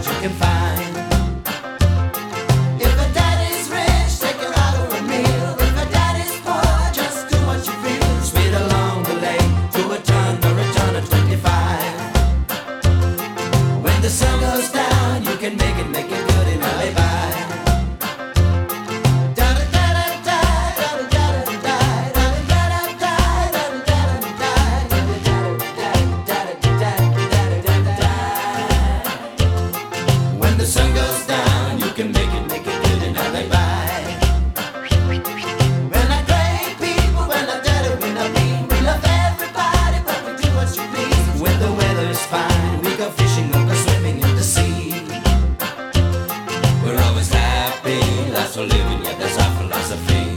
what you can find. If a daddy's rich, take her out for a meal. If a daddy's poor, just do what you feel. Speed along the lane to a turn or a turn of 25. When the sun goes down, you can make it good in alibi. When the sun goes down, you can make it good in alibi. We're not great people, we're not dirty, we're not mean. We love everybody, but we do what you please. When the weather is fine, we go fishing or go swimming in the sea. We're always happy, lots of living, yeah, that's our philosophy.